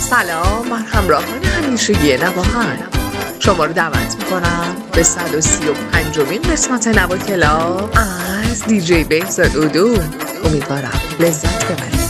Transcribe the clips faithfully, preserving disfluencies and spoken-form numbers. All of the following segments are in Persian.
سلام، من همراهان همیشگی نواهن شما رو دعوت میکنم به صد و سی و پنجمین قسمت نوا کلاب از دیجی بهزاد اودو. امیدوارم لذت ببرید.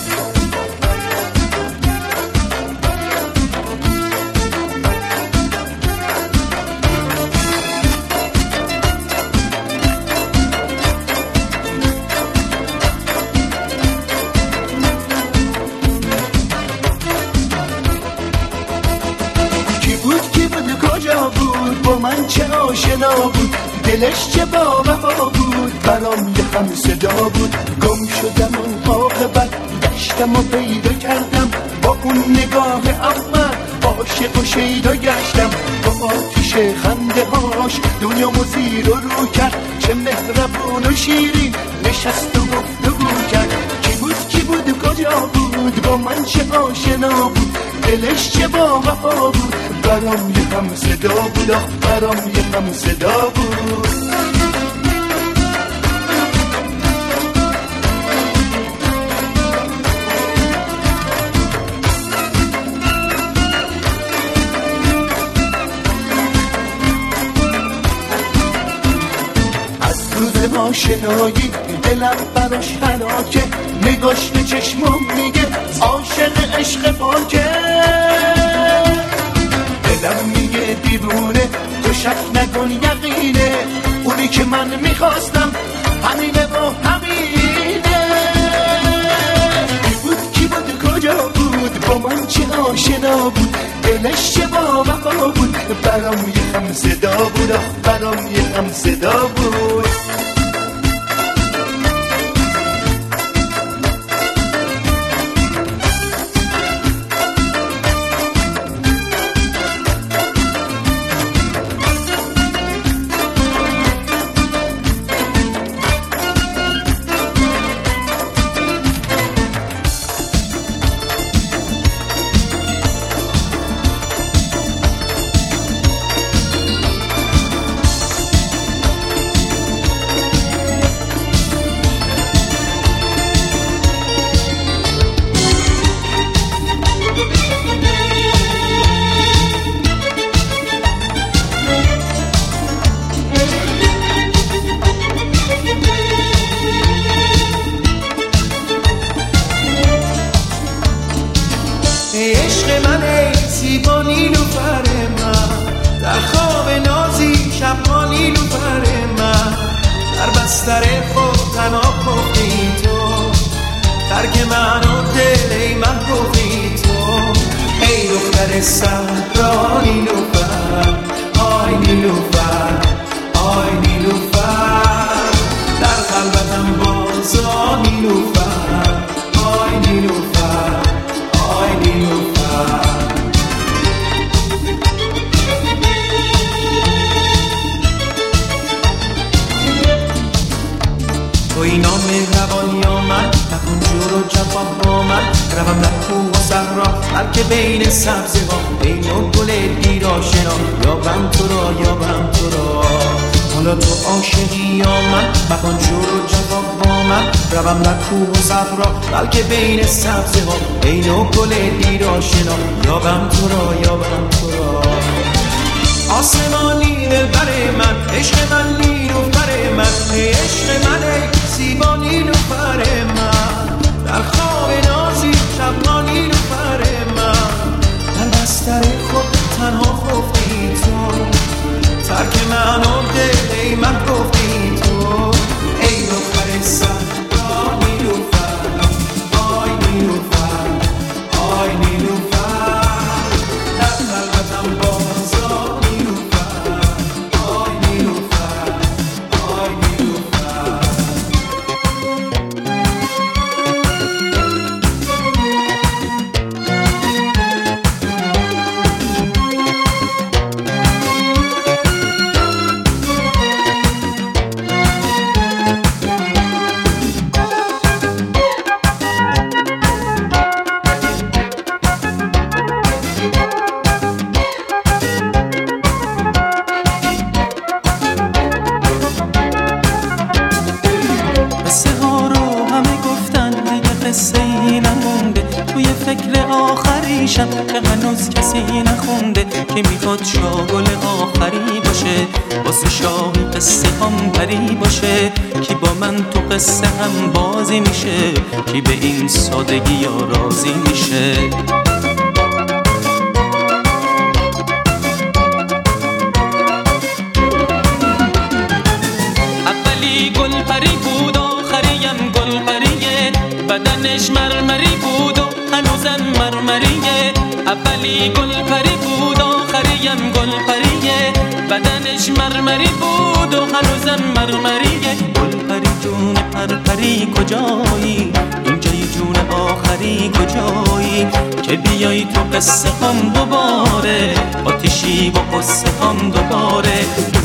من چه آشنا بود، دلش چه با وفا بود، برام یه هم صدا بود. گم شدم اون عاقبت، گشتم و پیدا کردم، با اون نگاه اول عاشق و شیدا گشتم. با آتیش خنده هاش دنیامو زیر و رو کرد، چه مهربون و شیرین نشست و گفتگو کرد. کی بود کی بود و کجا بود، با من چه آشنا بود، دلش چه با وفا بود، برام یه هم صدا بود، آخ برام یه هم صدا بود. از روز آشنایی دلم براش هلاکه، نگاش به چشمم میگه عاشق عشق پاکه. دلم میگه دیوونه تو شک نکن یقینه، اونی که من میخواستم همینه و همینه. کی بود کی بود کجا بود، با من چه آشنا بود، دلش چه با وفا بود، برام یه هم صدا بود، برام یه هم صدا بود. عشق من ای زیبا نیلوفر من، در خواب نازی شبها نیلوفر من، در بستر خود تنها گفتی تو، ترک من و دل ای من گفتی تو. ای دختر صحرا نیلوفر، آی نیلوفر آی نیلوفر، در قلبتم بازا نیلوفر، آی نیلوفر آی نیلوفر. توی نام روانی آمد، نکن جور و جفا با من، روم در کوه و صحرا بلکه بین سبزه ها، بین و گل دیر آشنا، یابم تو را یابم تو را. حالا تو عاشقی یا من، مکن جور و جفا با من، روم در کوه و صحرا بلکه بین سبزه ها، بین و گل دیر آشنا، یابم تو را یابم تو را. آسمانی دلبر من، عشق من نیلوفر من، ای عشق من ای زیبا نیلوفر من، در خواب نازی شبها نیلوفر من، در بستر خود تنها گفتی تو، ترک من و دل ای من گفتی تو. ای دختر صحرا نیلوفر، آی نیلوفر آی نیلوفر، در قلبتم بازا نیلوفر، آی نیلوفر آی نیلوفر. آخریشم که هنوز کسی نخونده که میخواد شاگل آخری باشه، واسه شاهی قصه هم پری باشه. کی با من تو قصه هم بازی میشه، کی به این سادگی یا راضی میشه. اولی گل پری بود آخریم گل پریه، بدنش مرمری بود و هنوزم مرمریه. اولی گل پری بود آخریم گل پریه، بدنش مرمری بود و هنوزم مرمریه. گل پری جون پرپری کجایی، اینجای جون آخری کجایی که بیای تو قصه هم دوباره، آتیشی با قصه هم دوباره.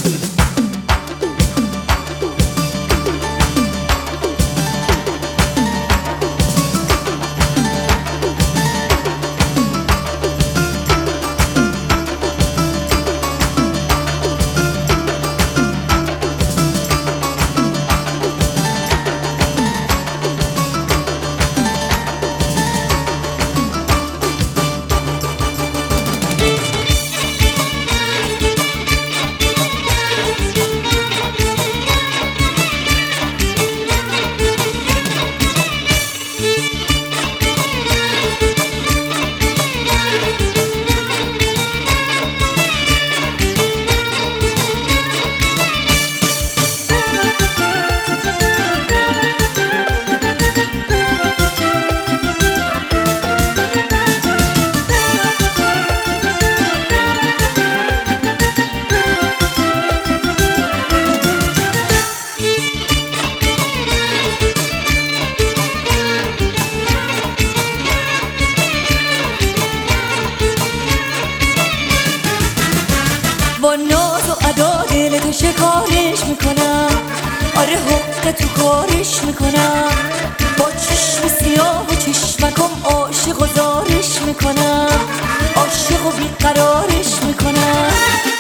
با ناز و ادا دلتو شکارش میکنم، آره حقه تو کارش میکنم. با چشم سیاه و چشمکم عاشق و زارش میکنم، عاشق و بیقرارش میکنم.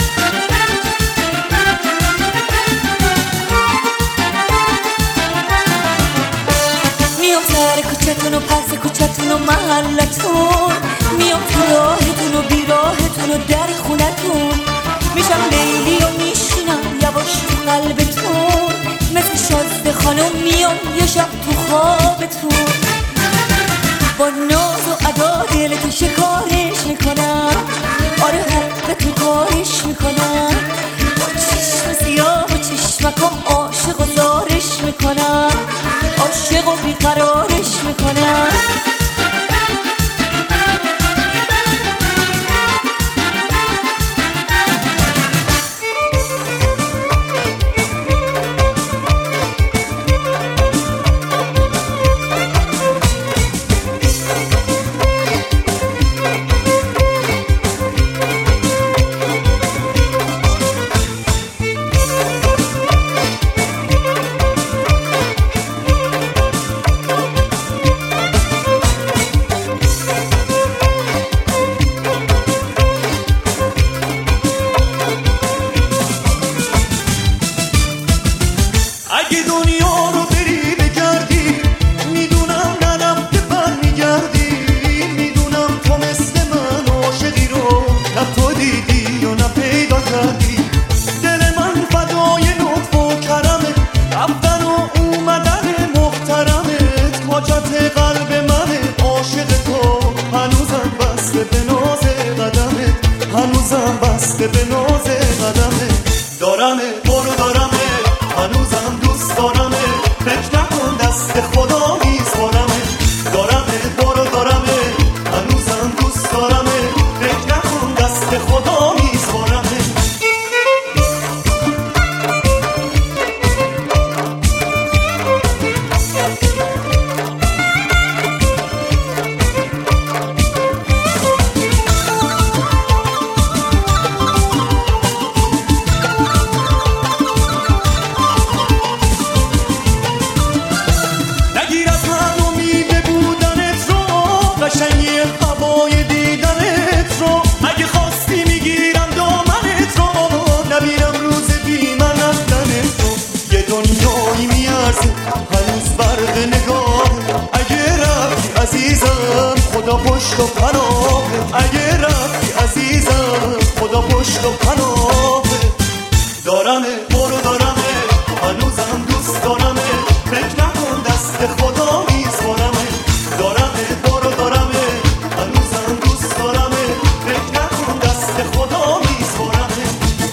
میام سر کوچتون و پس کوچتون و محلتون، میام تو راهتون و بیراهتون و در خونتون. میشم لیلی و میشینم یواش تو قلبتون، مثل شازده خانم میام یه شب تو خوابتون. با ناز و ادا دلتو شکارش میکنم، آره حق تو کارش میکنم. با چشم سیاه و چشمکم عاشق و زارش میکنم، عاشق و بیقرارش میکنم. اگه دنیا رو بری بگردی، میدونم نرفته بر میگردی. میدونم تو مثل من عاشقی رو نه تو دیدی یا نه پیدا کردی. دل من فدای لطف و کرمه، رفتن و اومدن محترمت. حاجت قلب منه عاشق تو، هنوزم بسته به ناز قدمت، هنوزم بسته به ناز قدمت. دارمه برو دارمه، هنوزم دوست دارمه، فکر نکن دست خدا میسپارمه. دارمه برو دارمه، هنوزم دوست دارمه، فکر نکن دست خدا میسپارمه. هنوز برق نگاه، اگه رفتی عزیزم خدا خوش پشت و پناه، اگه رفتی عزیزم خدا پشت و پناه. دارمه برو دارمه هنوزم دوست دارمه، فکر نکن دست خدا میسپارمه. دارمه برو دارمه هنوزم دوست دارمه، فکر نکن دست خدا میسپارمه.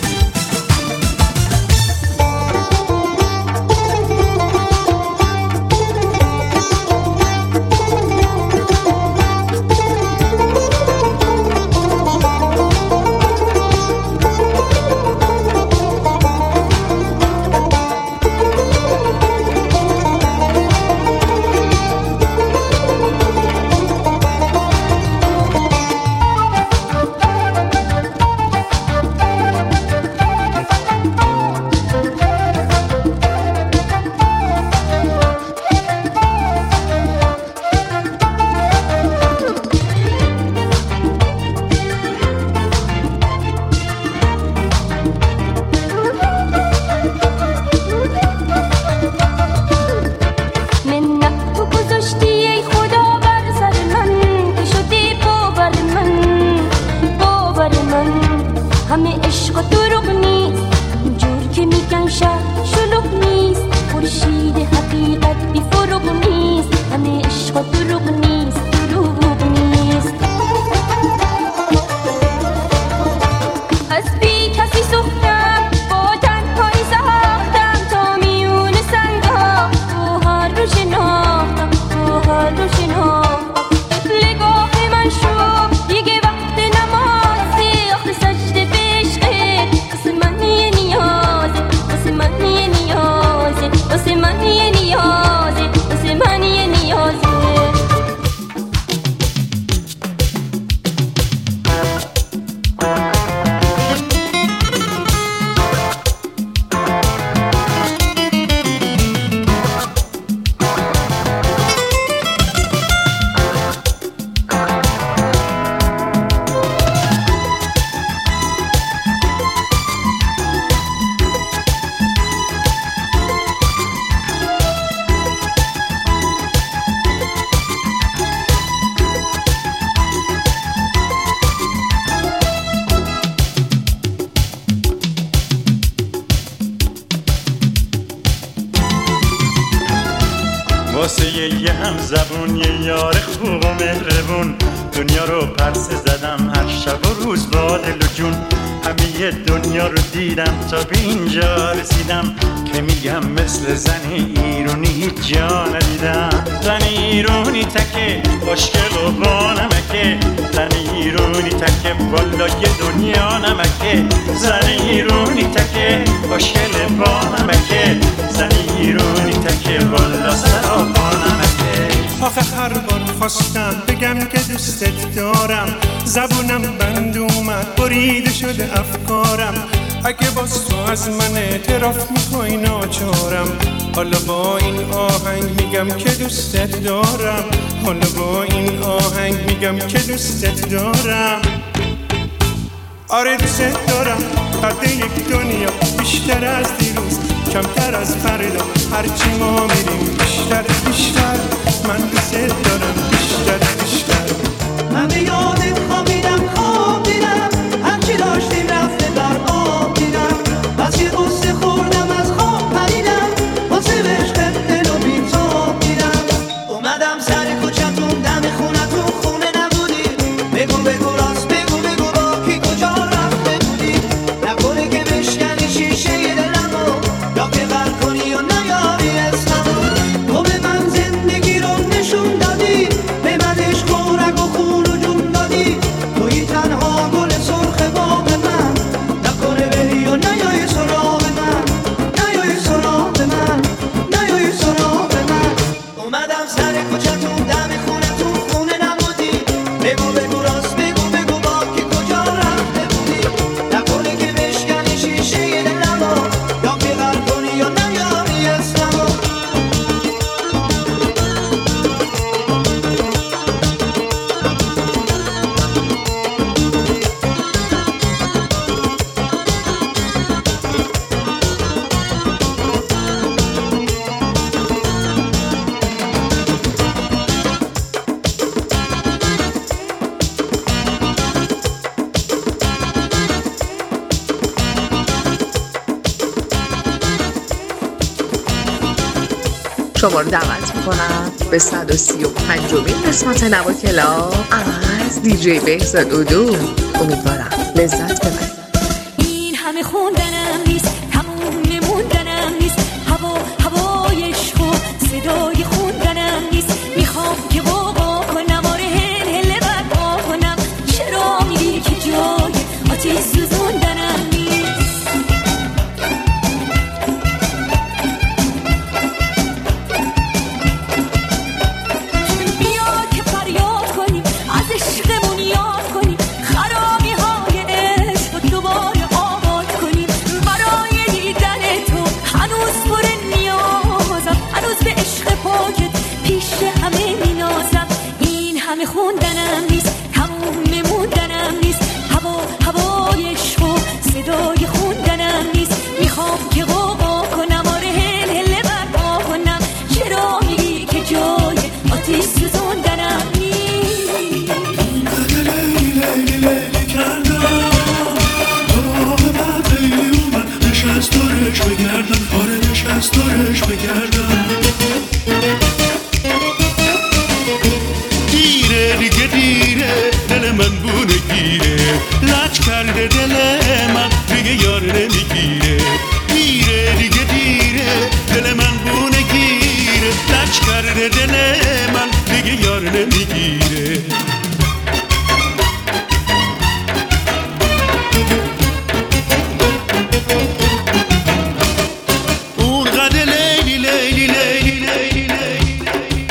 واسه یه هم زبون یه یار خوب و مهربون، دنیا رو پرسه زدم هر شب و روز با دل و جون. همه دنیا رو دیدم تا به اینجا رسیدم، که میگم مثل زن ایرونی هیچ جا ندیدم. زن ایرونی تکه خوشگل و با نمکه، زن ایرونی تکه والا یه دنیا نمکه. زن ایرونی تکه خوشگل با نمکه، زن ایرونی تکه والا سرا با نمکه. آخه هر بار خواستم بگم که دوستت دارم، زبونم بند اومد بریده شده افکارم. اگه باز تو از من اعتراف میکنی ناچارم، حالا با این آهنگ میگم که دوستت دارم. حالا با این آهنگ میگم که دوستت دارم. آره دوستت دارم، قد یک دنیا بیشتر از دیروز، کمتر از فردا. هرچی ما میریم بیشتر بیشتر، من دوستت دارم بیشتر بیشتر. من به یادت خوابیدم خوابیدم، هرچی داشتیم رفته در آب دیدم. بس که قصه خوردم از خواب پریدم، واسه عشقت دل و بی‌تاب دیدم. اومدم سر کوچه‌تون دم خونتون، خونه نبودی. بگو بگو راست بگو بگو با کی کجا رفته بودی. نکنه که بشکنی شیشه دلمو، یا که غر کنی و نیاری اسممو. تو به من زندگی رو نشون دادی، به من عشق و رگ و شما رو دعوت میکنم به صد و سی و پنجمین قسمت نوا کلاب از دیجی بهزاد اودو. امیدوارم لذت ببرید. این همه خوندنم نیست، تموم نموندنم نیست، هوا هوای عشق و صدای خوندنم نیست. میخوام که واقعا کنم، آره هل هل برپا کنم. چرا میگی که جای آتیش سوزوندنم نیست؟ بیا که فریاد کنیم، از عشقمون یاد کنیم، خرابی های عشق رو دوباره آباد کنیم. برای دیدن تو هنوز پر نیازم، هنوز به عشق پاکت پیش همه مینازم. این همه خوندنم نیست، تموم نموندنم نیست، هوا هوای عشق و صدای خوندنم نیست. میخوام که غوغا کنم، آره هل هل برپا کنم. چرا میگی که جای آتیش سوزوندنم نیست؟ لیلی لیلی لیلی کردم راه بعد اومد، نشست دارش بگردم، آره نشست دارش بگردم. دیره دیگه دیره، دل من بونه گیره، لج کرده دل من دیگه یار نمیگیره. دیره دیگه دیره، دل من بونه گیره، لج کرده دل من دیگه یار نمیگیره. اون قد لیلی لیلی لیلی لیلی لیلی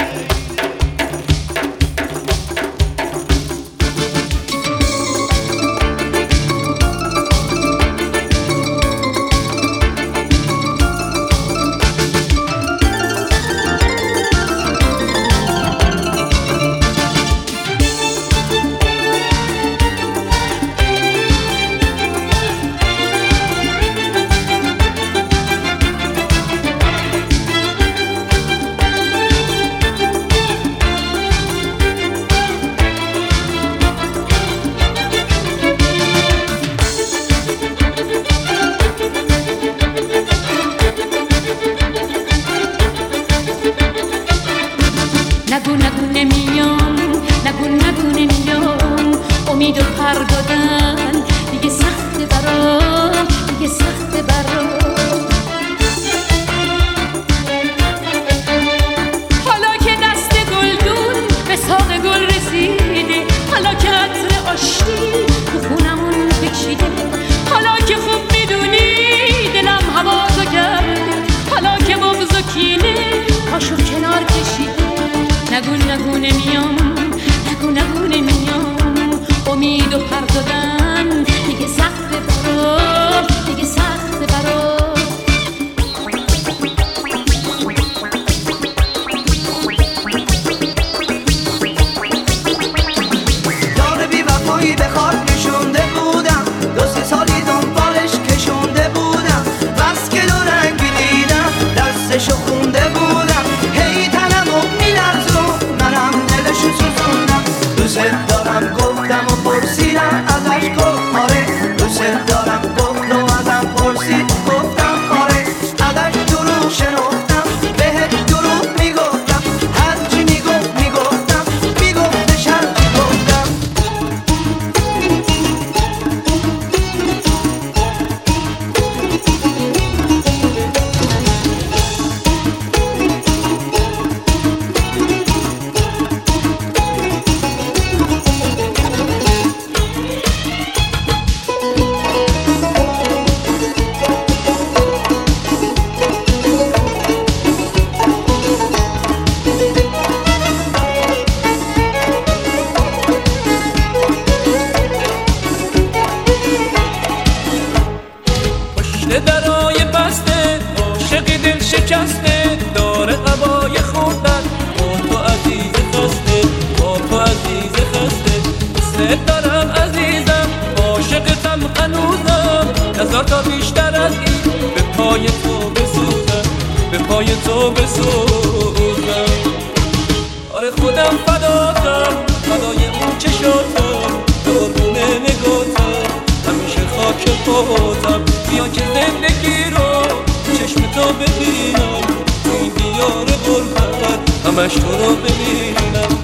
نگو نگو نمیام، نگو نگو نمیام. امید و پر دادن دیگه سخته برام، دیگه سخته برام. حالا که دست گلدون به ساق گل رسیده، حالا که عطر آشتی تو خونمون بکشیده، حالا که خوب میدونی دلم هوازو کرده، حالا که بغض و کینه پاشو کنار کشیده. نگو نگو نمیام، نگو نگو نمیام. امید و پر دادن دیگه سخته برام، دیگه سخته برام. یار بی وفایی به خاک نشونده بودم، دو سه سالی دنبالش کشونده بودم، بس که دو رنگ دیدم دستشو خونده بودم. هی تنمو میلرزون، منم دلشو سوزوندم. دوست دارم گفتم و پرسیدم ازش، گفت آره. دوست دارم گفت و ازم پرسید، گفتم آره. ازش دروغ شنفتم، بهت دروغ میگفتم، هرچی میگفت میگفتم، میگفتش هرچی گفتم. پشت درای بسته عاشقی دل شکسته، داره قبای خوندن با تو عزیز خسته، با تو عزیز خسته. دوست دارم عزیزم، عاشقتم هنوزم، نزار تا بیشتر از این به پای تو بسوزم، به پای تو بسوزم. آره خودم فداتم، فدای اون چشاتم، قربون نگاتم، همیشه خاک پاتم. بیا که زندگی رو چشم تو ببینم، این دیار قربون همش تو رو ببینم.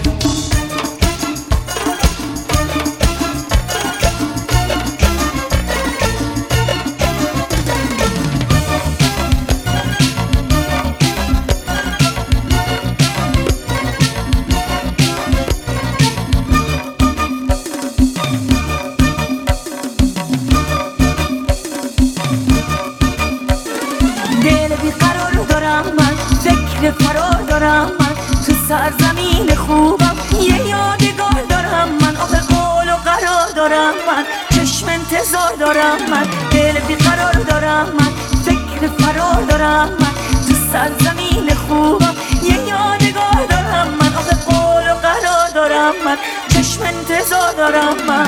فرار دارم من تو سرزمین خوبم، یه یادگار دارم من، آخه قول و قرار دارم من، چشم انتظار دارم من، دل بیقرار دارم من، فکر فرار دارم من تو سرزمین خوبم، یه یادگار دارم من، آخه قول و قرار دارم من، چشم انتظار دارم من.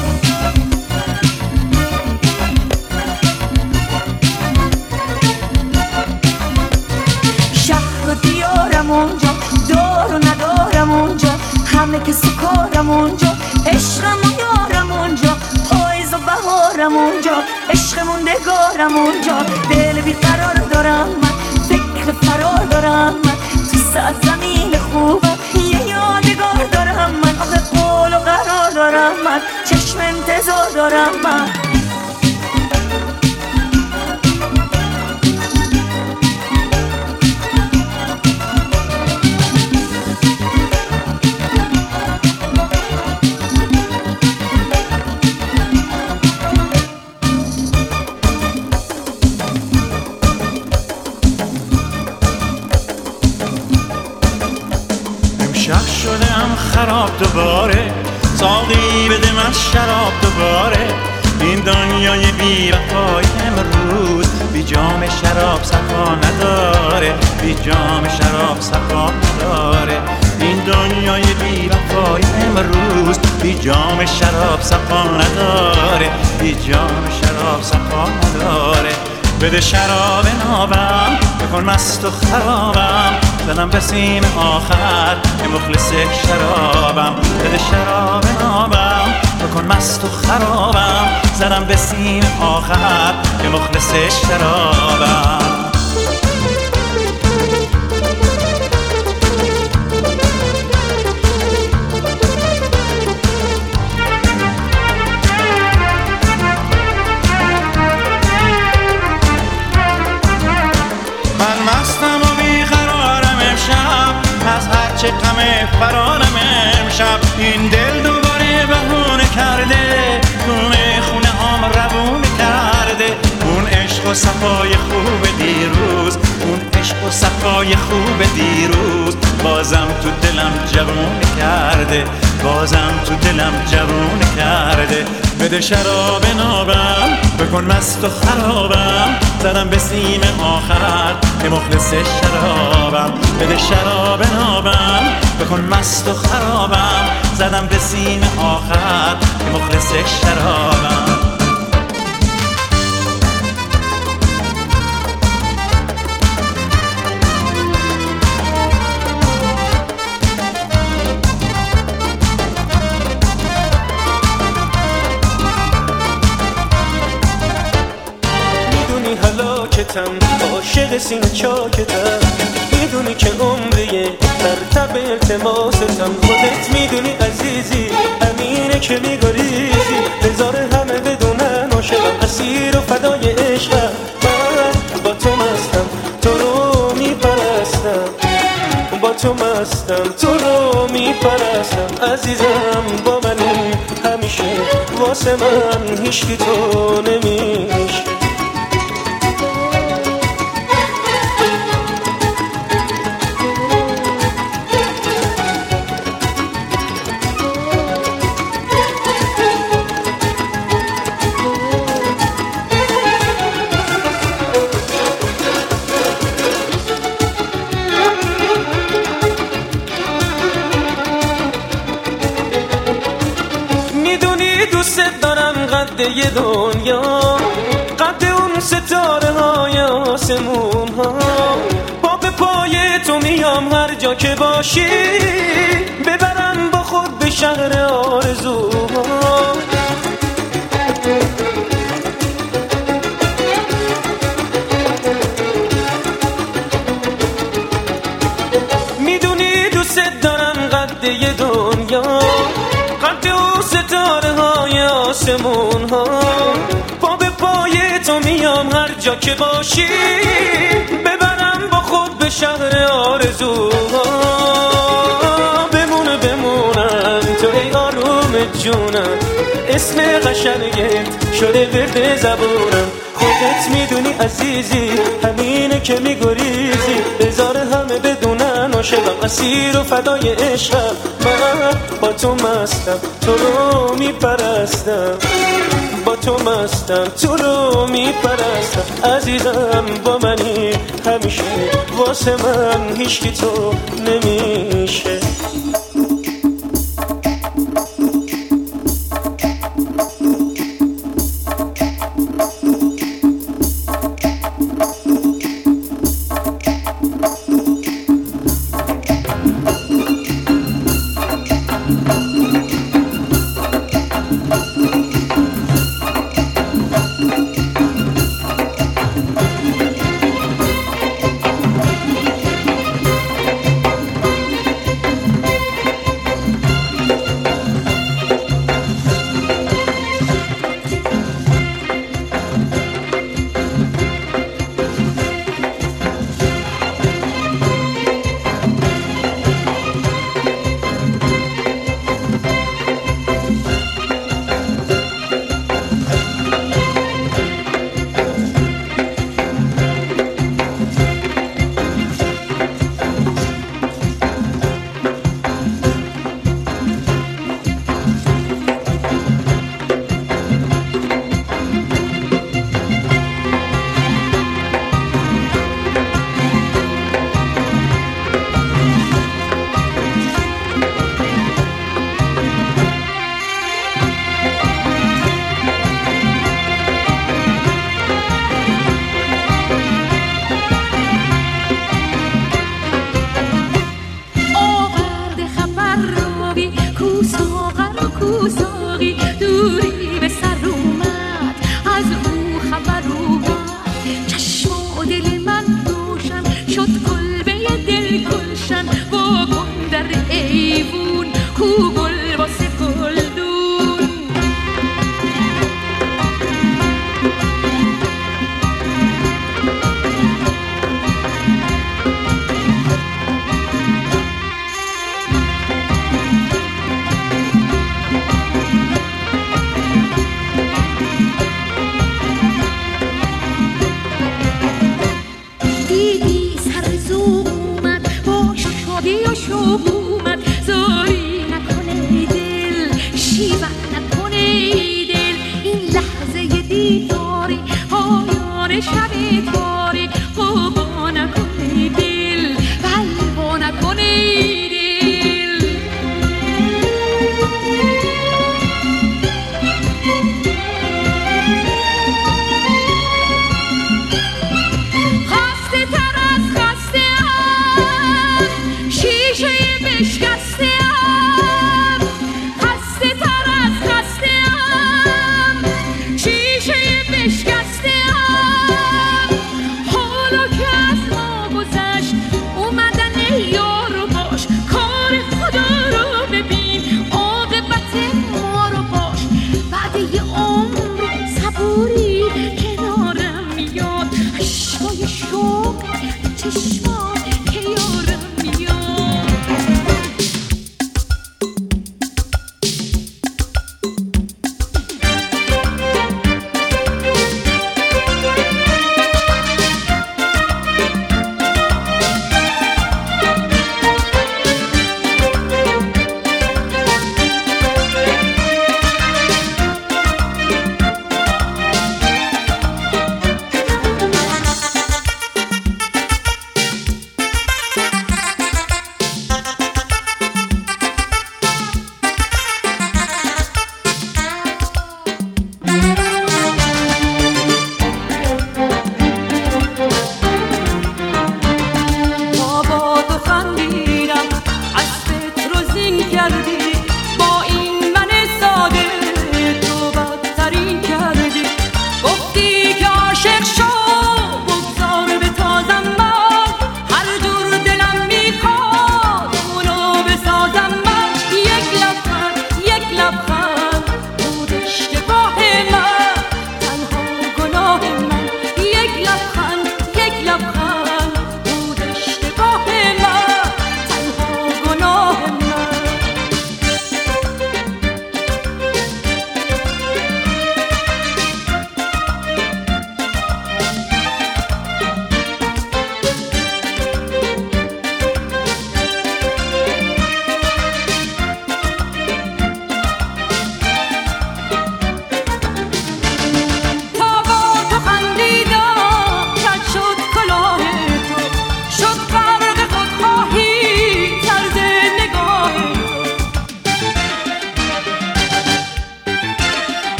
دیارم اونجا، دار و ندارم اونجا، همه که سکارم اونجا، عشقم و یارم اونجا، پاییز و بهارم اونجا، عشق موندگارم اونجا، دل بیقرار دارم من، فکر فرار دارم من تو سرزمین خوبم، یه یادگار دارم من، آخه قول و قرار دارم من، چشم انتظار دارم من. خراب دوباره ساقی بده من شراب دوباره، این دنیای بی وفای امروز بی جام شراب صفا نداره، بی جام شراب صفا نداره، این دنیای بی وفای امروز بی جام شراب صفا نداره، بی جام شراب صفا نداره. بده شراب نابم بکن مست و خرابم، زدم به سیم آخر که مخلص شرابم، بده شراب نابم بکن مست و خرابم، زدم به سیم آخر که مخلص شرابم. چه غم فرارم امشب، این دل دوباره بهونه کرده، خونه خونه هام روونه کرده، اون عشق و صفای خوب دیروز، اون عشق و صفای خوب دیروز بازم تو دلم جوونه کرده، بازم تو دلم جوونه کرده. بده شراب نابم بکن مست و خرابم، زدم به سیم آخر که مخلص شرابم، بده شراب نابم بکن مست و خرابم، زدم به سیم آخر که مخلص شرابم. عاشق سین چاکتم، میدونی که عمریه ترتب التماستم، خودت میدونی عزیزی امینه که میگریزی، بذار همه بدونن عاشقم، اسیر و فدای عشقم، من با تو مستم تو رو میپرستم، با تو مستم تو رو میپرستم، عزیزم با منی همیشه، واسه من هیچکی تو نمیشه. یه دنیا قد اون ستاره های آسمون ها، پا به پای تو میام هر جا که باشی، ببرم با خود به شهر آرزوها. میدونی وقتی او ستاره های آسمون ها پا به پای تو میام هر جا که باشی ببرم با خود به شهر آرزوها بمونه بمونم تو ای آروم جونم اسم قشنگت شده ورد زبونم خودت میدونی عزیزی همینه که میگریزی بذار همه بدونن عاشقم اسیر و فدای عشقم من با تو مستم تو رو میپرستم با تو مستم تو رو میپرستم عزیزم با منی همیشه واسه من هیچکی تو نمیشه شادی و شوق اومد زاری نکنه دل شیون نکنه